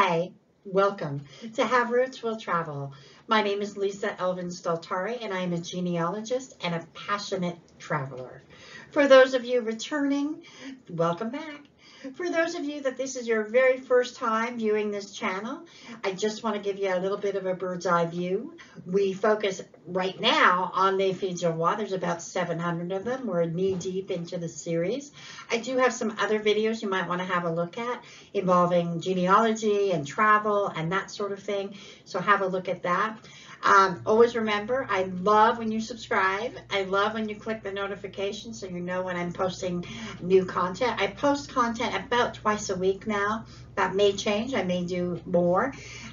Hi, welcome to Have Roots Will Travel. My name is Lisa Elvin Staltari, and I am a genealogist and a passionate traveler. For those of you returning, welcome back. For those of you that this is your very first time viewing this channel, I just want to give you a little bit of a bird's eye view. We focus right now on Les Filles du Roi. There's about 700 of them. We're knee deep into the series. I do have some other videos you might want to have a look at involving genealogy and travel and that sort of thing. So have a look at that. Always remember, I love when you subscribe. I love when you click the notification so you know when I'm posting new content. I post content about twice a week now. That may change. I may do more.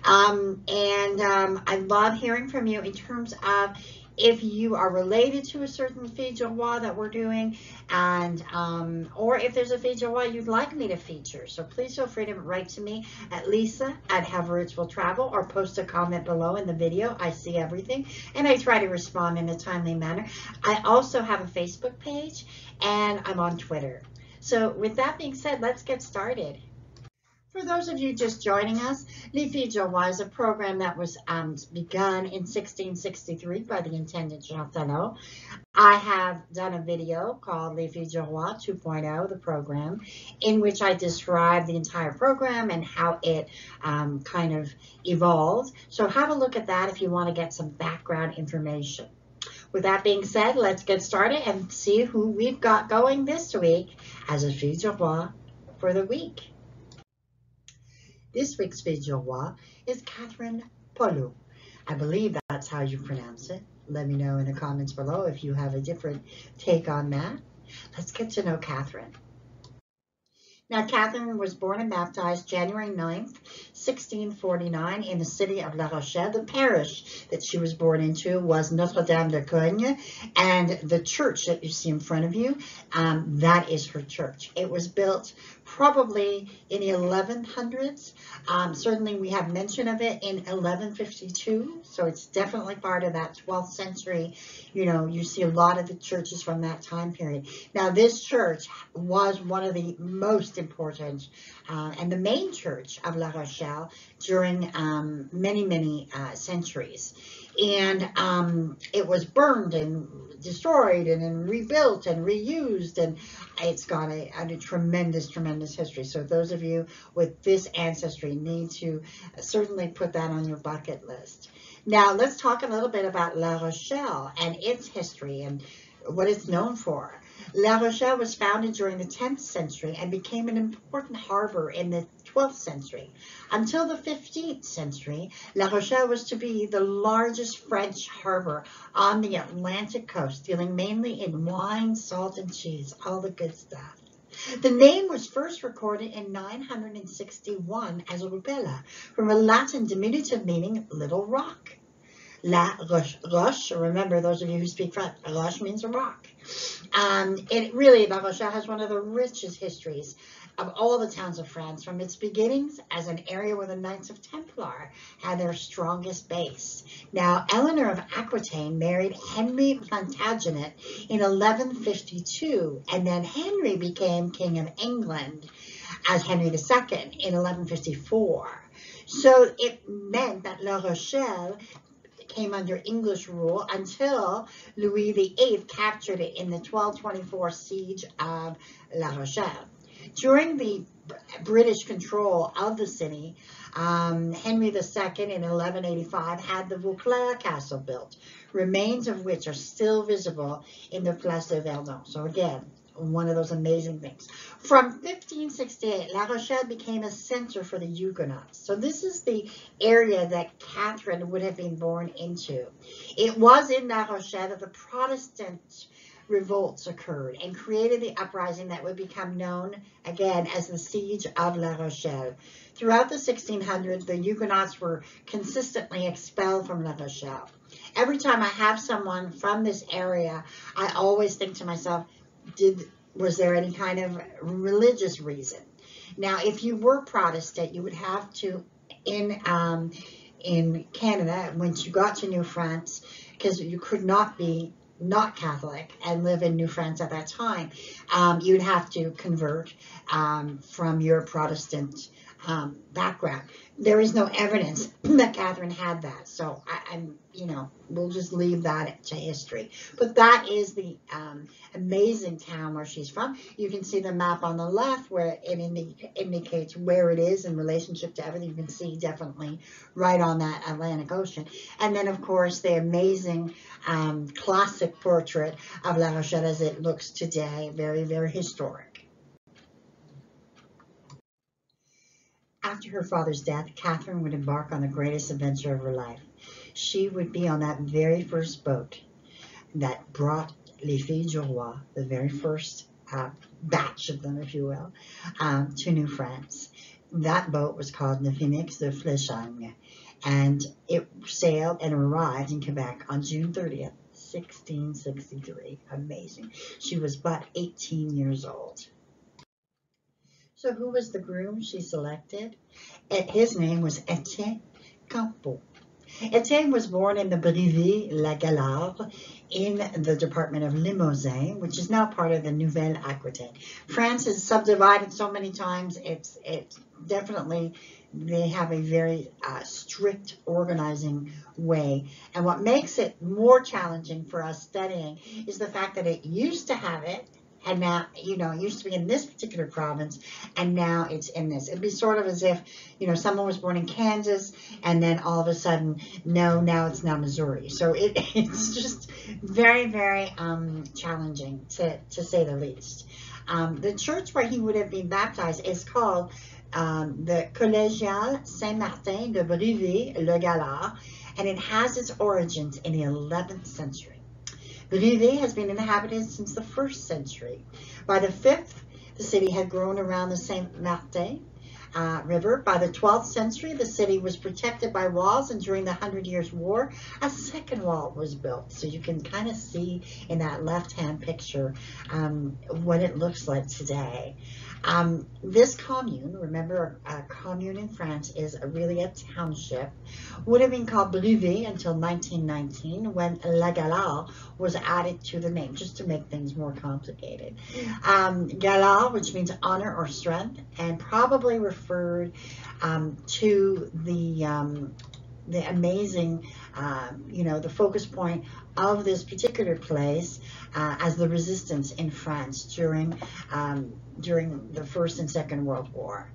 I love hearing from you in terms of if you are related to a certain Fille du Roi that we're doing, and or if there's a Fille du Roi you'd like me to feature. So please feel free to write to me at Lisa@Have Roots Will Travel, or post a comment below in the video. I see everything, and I try to respond in a timely manner. I also have a Facebook page, and I'm on Twitter. So with that being said, let's get started. For those of you just joining us, Les Filles du Roi is a program that was begun in 1663 by the intendant Jean Talon. I have done a video called Les Filles du Roi 2.0, the program, in which I describe the entire program and how it kind of evolved. So have a look at that if you want to get some background information. With that being said, let's get started and see who we've got going this week as a Fille du Roi for the week. This week's Fille du Roi is Catherine Polou. I believe that's how you pronounce it. Let me know in the comments below if you have a different take on that. Let's get to know Catherine. Now, Catherine was born and baptized January 9th, 1649 in the city of La Rochelle. The parish that she was born into was Notre-Dame de Cogne, and the church that you see in front of you, that is her church. It was built probably in the 1100s. Certainly we have mention of it in 1152, so it's definitely part of that 12th century. You know, you see a lot of the churches from that time period. Now, this church was one of the most important and the main church of La Rochelle during many centuries. And it was burned and destroyed and then rebuilt and reused, and it's got a tremendous history. So those of you with this ancestry need to certainly put that on your bucket list. Now let's talk a little bit about La Rochelle and its history and what it's known for. La Rochelle was founded during the 10th century and became an important harbor in the 12th century. Until the 15th century, La Rochelle was to be the largest French harbor on the Atlantic coast, dealing mainly in wine, salt, and cheese, all the good stuff. The name was first recorded in 961 as Rupella, from a Latin diminutive meaning little rock. La Roche, remember those of you who speak French, Roche means a rock. La Rochelle has one of the richest histories of all the towns of France, from its beginnings as an area where the Knights of Templar had their strongest base. Now, Eleanor of Aquitaine married Henry Plantagenet in 1152, and then Henry became King of England as Henry II in 1154. So it meant that La Rochelle came under English rule until Louis VIII captured it in the 1224 siege of La Rochelle. During the British control of the city, Henry II in 1185 had the Vauclair Castle built, remains of which are still visible in the Place de Verdun. So again, one of those amazing things. From 1568, La Rochelle became a center for the Huguenots. So this is the area that Catherine would have been born into. It was in La Rochelle that the Protestant revolts occurred and created the uprising that would become known again as the Siege of La Rochelle. Throughout the 1600s, the Huguenots were consistently expelled from La Rochelle. Every time I have someone from this area, I always think to myself, was there any kind of religious reason? Now, if you were Protestant, you would have to, in Canada, once you got to New France, because you could not be not Catholic and live in New France at that time, you'd have to convert from your Protestant background. There is no evidence that Catherine had that, so I'm, we'll just leave that to history. But that is the amazing town where she's from. You can see the map on the left where it indicates where it is in relationship to everything. You can see definitely right on that Atlantic Ocean. And then, of course, the amazing classic portrait of La Rochelle as it looks today, very, very historic. After her father's death, Catherine would embark on the greatest adventure of her life. She would be on that very first boat that brought Les Filles du Roi, the very first batch of them, if you will, to New France. That boat was called Le Phoenix de Fléchagne, and it sailed and arrived in Quebec on June 30th, 1663. Amazing. She was but 18 years old. So who was the groom she selected? His name was Etienne Campeau. Etienne was born in the Brive-la-Gaillarde in the department of Limousin, which is now part of the Nouvelle-Aquitaine. France is subdivided so many times. It's definitely, they have a very strict organizing way. And what makes it more challenging for us studying is the fact that it used to have it, and now, it used to be in this particular province, and now it's in this. It'd be sort of as if, someone was born in Kansas, and then all of a sudden, no, now it's now Missouri. So it's just very, very challenging, to say the least. The church where he would have been baptized is called the Collégiale Saint-Martin de Brive-le-Gaillarde, and it has its origins in the 11th century. Brive has been inhabited since the 1st century. By the 5th, the city had grown around the Saint-Martin River. By the 12th century, the city was protected by walls, and during the 100 Years' War, a second wall was built. So you can kind of see in that left-hand picture what it looks like today. This commune, remember, a commune in France is really a township, would have been called Brive until 1919, when La Gaillarde was added to the name, just to make things more complicated. Gaillarde, which means honor or strength, and probably referred to the amazing, the focus point of this particular place as the resistance in France during the First and Second World War.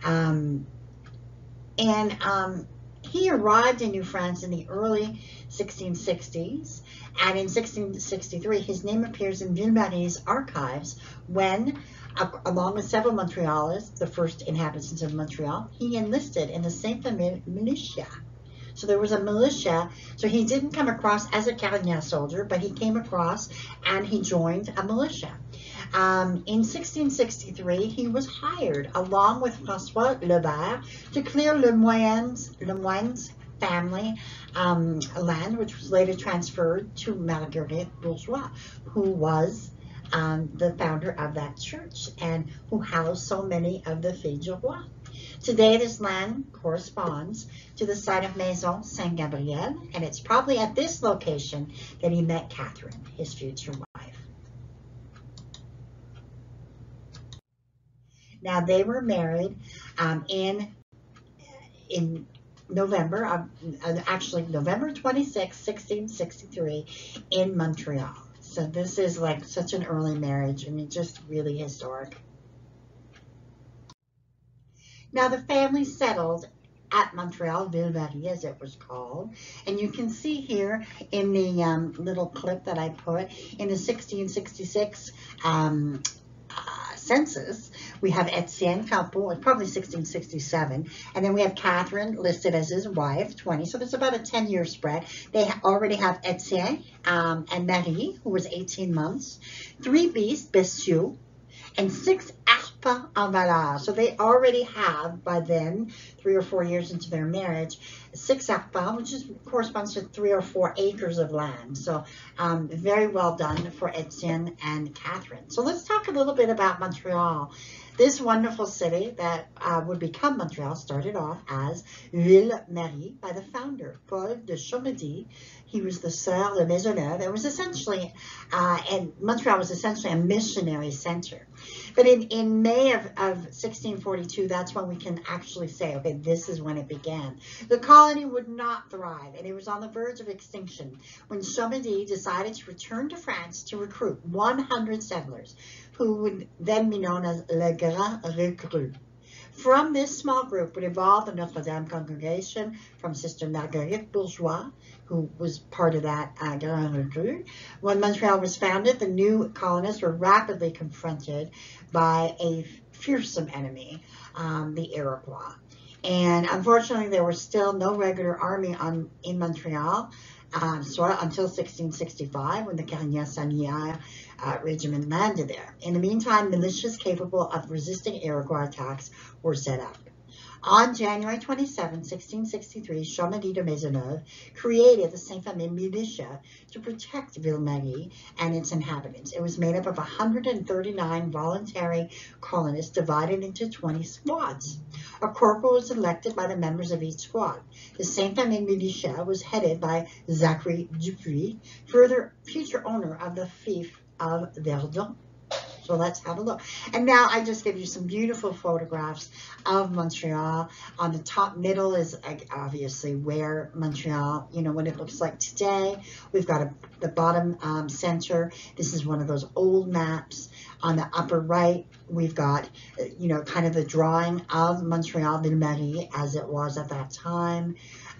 He arrived in New France in the early 1660s, and in 1663 his name appears in Ville-Marie's archives when, along with several Montrealers, the first inhabitants of Montreal, he enlisted in the Saint-Famille militia. So there was a militia, so he didn't come across as a Carignan soldier, but he came across and he joined a militia. In 1663, he was hired, along with François Lebert, to clear Lemoine's family land, which was later transferred to Marguerite Bourgeois, who was the founder of that church and who housed so many of the Filles du Roi. Today, this land corresponds to the site of Maison Saint-Gabriel, and it's probably at this location that he met Catherine, his future wife. Now, they were married in November, November 26, 1663 in Montreal. So this is like such an early marriage, and it's just really historic. Now, the family settled at Montreal, Ville-Marie as it was called, and you can see here in the little clip that I put in the 1666 census, we have Etienne Campeau, probably 1667, and then we have Catherine listed as his wife, 20, so there's about a 10-year spread. They already have Etienne and Marie, who was 18 months, 3 Bessieux, and 6 Arpents en Valeur. So they already have, by then, 3 or 4 years into their marriage, 6 Arpents, which corresponds to 3 or 4 acres of land. So very well done for Etienne and Catherine. So let's talk a little bit about Montreal. This wonderful city that would become Montreal started off as Ville-Marie by the founder, Paul de Chomedy. He was the Sieur de Maisonneuve. It was essentially, and Montreal was essentially a missionary center. But in May of 1642, that's when we can actually say, okay, this is when it began. The colony would not thrive, and it was on the verge of extinction when Chomedy decided to return to France to recruit 100 settlers, who would then be known as Le Grand Recrue. From this small group would evolve the Notre Dame congregation from Sister Marguerite Bourgeois, who was part of that Grand Recrue. When Montreal was founded, the new colonists were rapidly confronted by a fearsome enemy, the Iroquois. And unfortunately, there was still no regular army in Montreal until 1665, when the Carignan-Salinière regiment landed there. In the meantime, militias capable of resisting Iroquois attacks were set up. On January 27, 1663, Chomedy de Maisonneuve created the Saint-Famille militia to protect Ville-Marie and its inhabitants. It was made up of 139 voluntary colonists divided into 20 squads. A corporal was elected by the members of each squad. The Saint-Famille militia was headed by Zachary Dupuis, future owner of the fief of Verdun. So let's have a look. And now I just give you some beautiful photographs of Montreal. On the top middle is obviously where Montreal, what it looks like today. We've got the bottom center. This is one of those old maps. On the upper right, we've got, kind of the drawing of Montreal Ville-Marie as it was at that time.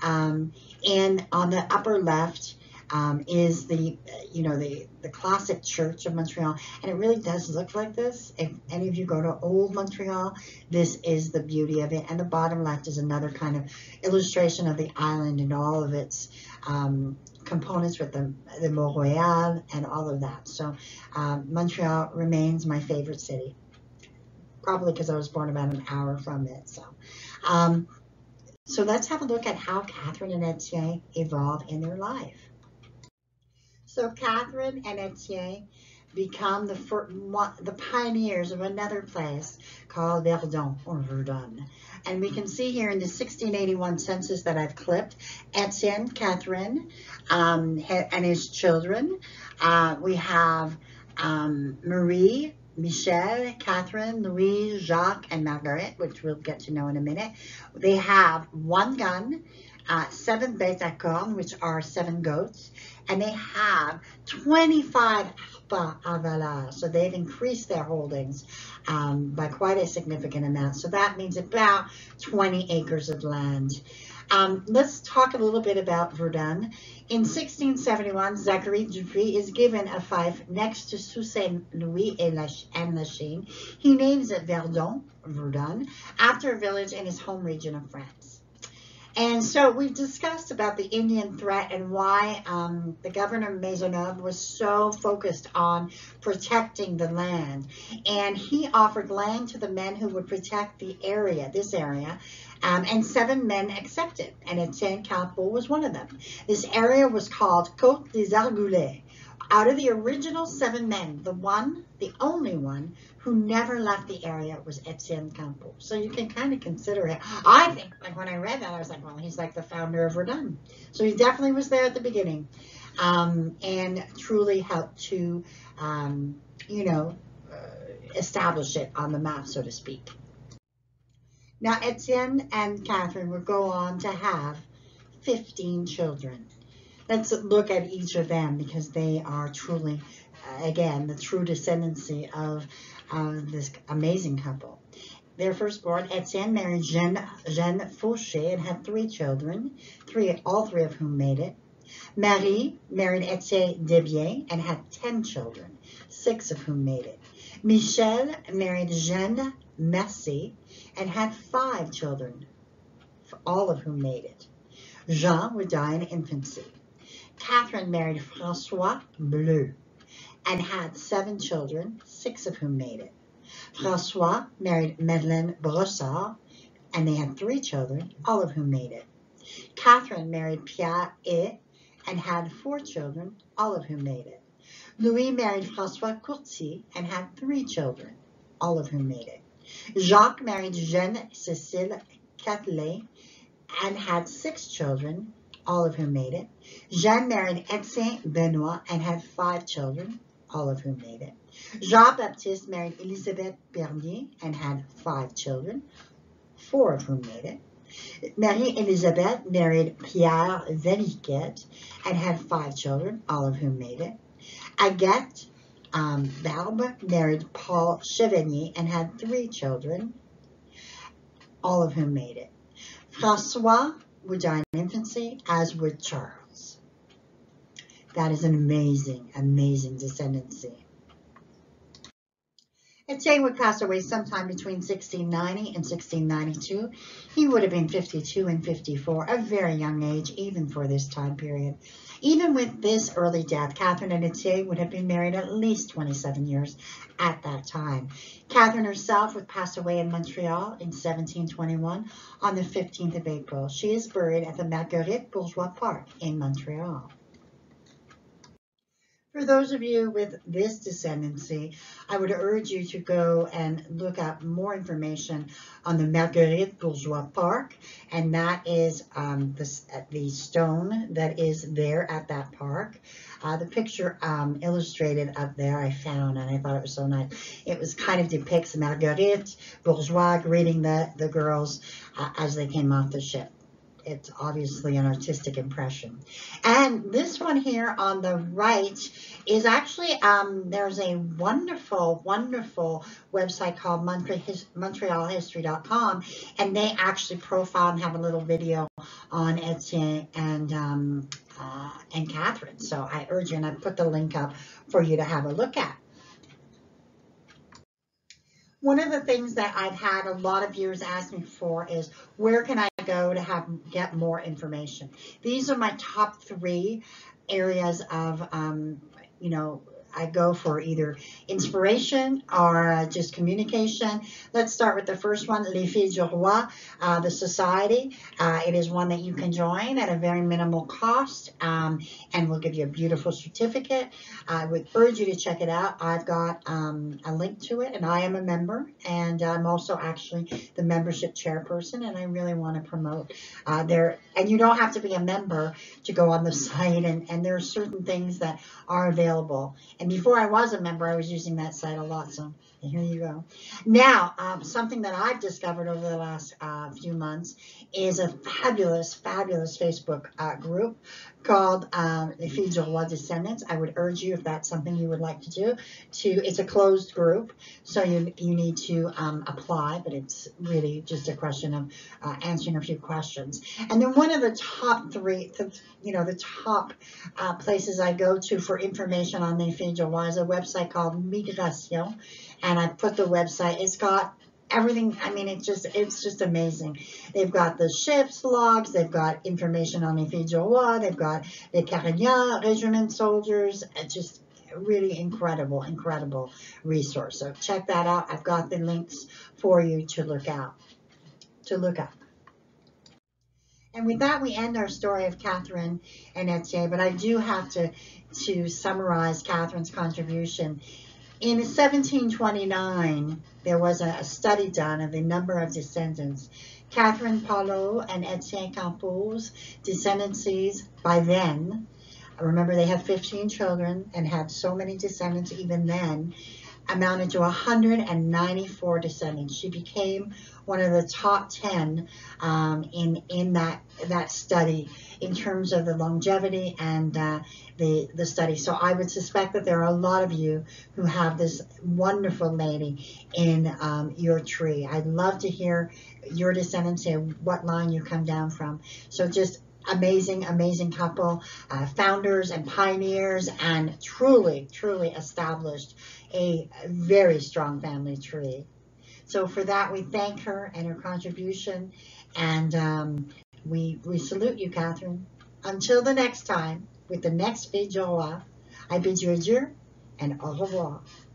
And on the upper left, is the classic church of Montreal, and it really does look like this. If any of you go to old Montreal, this is the beauty of it. And the bottom left is another kind of illustration of the island and all of its components with the Mont Royal and all of that. So Montreal remains my favorite city, probably because I was born about an hour from it. So let's have a look at how Catherine and Etienne evolve in their life. So Catherine and Etienne become the pioneers of another place called Verdun, or Verdun. And we can see here in the 1681 census that I've clipped, Etienne, Catherine, and his children. We have Marie, Michel, Catherine, Louise, Jacques, and Marguerite, which we'll get to know in a minute. They have one gun, 7 bêtes à cornes, which are 7 goats, and they have 25 arpents à valeur. So they've increased their holdings by quite a significant amount. So that means about 20 acres of land. Let's talk a little bit about Verdun. In 1671, Zachary Dupuis is given a fief next to Sault Saint Louis and Lachine. He names it Verdun, after a village in his home region of France. And so we've discussed about the Indian threat and why the governor Maisonneuve was so focused on protecting the land. And he offered land to the men who would protect this area, and 7 men accepted, and Etienne Campeau was one of them. This area was called Côte des Argoulets. Out of the original 7 men, the only one who never left the area was Etienne Campeau. So you can kind of consider it. I think, like when I read that, I was like, well, he's like the founder of Verdun. So he definitely was there at the beginning, and truly helped to, establish it on the map, so to speak. Now, Etienne and Catherine would go on to have 15 children. Let's look at each of them because they are truly, again, the true descendancy of this amazing couple. Their firstborn, Etienne, married Jeanne Fauché and had 3 children, all three of whom made it. Marie married Etienne Desbiens and had 10 children, 6 of whom made it. Michel married Jeanne Mercier and had 5 children, all of whom made it. Jean would die in infancy. Catherine married François Bleu and had 7 children, 6 of whom made it. François married Madeleine Brossard, and they had 3 children, all of whom made it. Catherine married Pierre et and had 4 children, all of whom made it. Louis married François Courtier and had 3 children, all of whom made it. Jacques married Jeanne Cécile Catelet and had 6 children, all of whom made it. Jeanne married Etienne Benoit and had 5 children, all of whom made it. Jean-Baptiste married Elisabeth Bernier and had 5 children, 4 of whom made it. Marie-Elisabeth married Pierre Vaniquet and had 5 children, all of whom made it. Agathe Barbe married Paul Chevanier and had 3 children, all of whom made it. François would die in infancy, as would Charles. That is an amazing, amazing descendancy. Etienne would pass away sometime between 1690 and 1692. He would have been 52 and 54, a very young age, even for this time period. Even with this early death, Catherine and Etienne would have been married at least 27 years at that time. Catherine herself would pass away in Montreal in 1721 on the 15th of April. She is buried at the Marguerite Bourgeois Park in Montreal. For those of you with this descendancy, I would urge you to go and look up more information on the Marguerite Bourgeois Park, and that is the stone that is there at that park. The picture illustrated up there I found, and I thought it was so nice. It was kind of depicts Marguerite Bourgeois greeting the girls as they came off the ship. It's obviously an artistic impression. And this one here on the right is actually, there's a wonderful, wonderful website called MontrealHistory.com, and they actually profile and have a little video on Etienne and Catherine. So I urge you, and I put the link up for you to have a look at. One of the things that I've had a lot of viewers ask me for is, where can I go to get more information? These are my top 3 areas of, I go for either inspiration or just communication. Let's start with the first one, Les Filles du Roi, the society. It is one that you can join at a very minimal cost, and will give you a beautiful certificate. I would urge you to check it out. I've got a link to it, and I am a member, and I'm also actually the membership chairperson, and I really want to promote there. And you don't have to be a member to go on the site, and there are certain things that are available. And before I was a member, I was using that site a lot, so here you go. Now, something that I've discovered over the last few months is a fabulous, fabulous Facebook group called Les Filles du Roi Descendants. I would urge you, if that's something you would like to do, it's a closed group, so you need to apply, but it's really just a question of answering a few questions. And then one of the top 3, the top places I go to for information on Les Filles du Roi is a website called Migration, and I put the website. It's got everything. I mean, it's just amazing. They've got the ship's logs. They've got information on Les Filles du Roi. They've got the Carignan Regiment soldiers. It's just really incredible, incredible resource. So check that out. I've got the links for you to look up. And with that, we end our story of Catherine and Etienne. But I do have to summarize Catherine's contribution. In 1729, there was a study done of the number of descendants. Catherine Palot and Etienne Campo's descendancies by then, remember they had 15 children and had so many descendants even then, amounted to 194 descendants. She became one of the top 10 in that study in terms of the longevity and the study. So I would suspect that there are a lot of you who have this wonderful lady in your tree. I'd love to hear your descendants and what line you come down from. So just amazing, amazing couple, founders and pioneers, and truly, truly established a very strong family tree. So for that, we thank her and her contribution, and we salute you, Catherine. Until the next time, with the next Filles du Roi, I bid you adieu and au revoir.